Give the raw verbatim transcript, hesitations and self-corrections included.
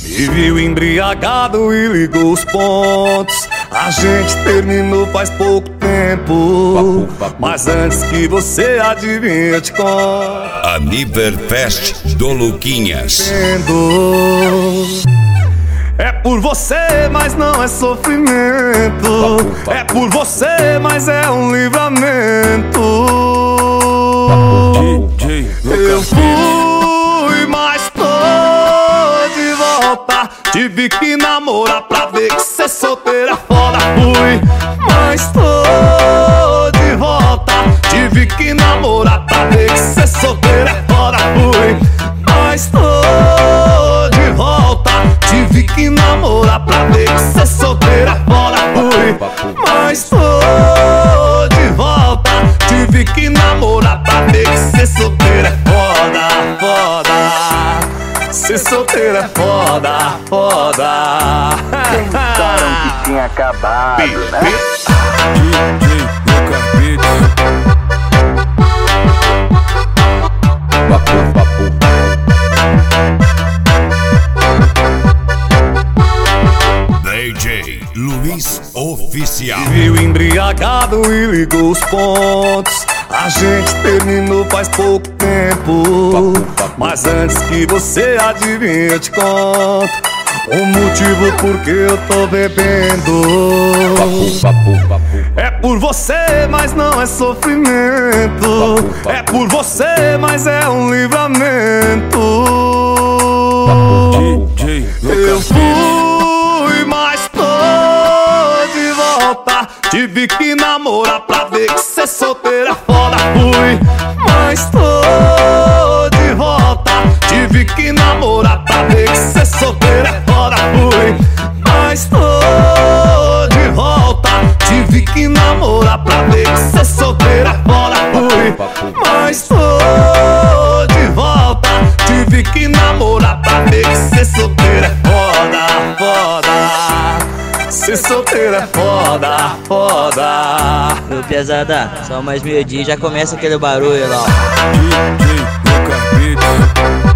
E viu embriagado e ligou os pontos. A gente terminou faz pouco tempo, papu, papu. Mas antes que você adivinhe eu te conto. Aniverfest do Luquinhas. É por você, mas não é sofrimento. Papu, papu. É por você, mas é um livramento. Papu, D J, eu fui, mas tô de volta. Tive que namorar pra ver que cê solteira foda. Fui, mas tô de volta. Tive que namorar pra ver que cê solteira foda. Fui, mas tô de volta. Tive que namorar pra ver que cê solteira foda. Fui, mas tô de volta. Tive que namorar pra ver que cê solteira foda, foda. Cê solteira é foda, foda. Pensaram que tinha acabado, né? D J Lucas Beats. Papu, papu. D J Luiz Oficial. E viu embriagado e ligou os pontos. A gente terminou faz pouco tempo, papu, papu. Mas antes que você adivinhe eu te conto o motivo por que eu tô bebendo. Papu, papu, papu. É por você, mas não é sofrimento. Papu, papu. É por você, mas é um livramento. Papu, D J, eu fui, mas tô de volta. Tive que namorar pra ver que cê solteira foda. Fui, mas tô de volta. Tive que namorar pra ver que cê solteira foda. Fui, mas tô de volta. Tive que namorar pra ver que cê solteira foda. Fui, mas tô de volta. Tive que namorar pra ver que cê solteira foda, foda. Cê solteira é foda, foda. Meu pesada, só mais meio dia já começa aquele barulho lá, ó. D J Lucas Beats.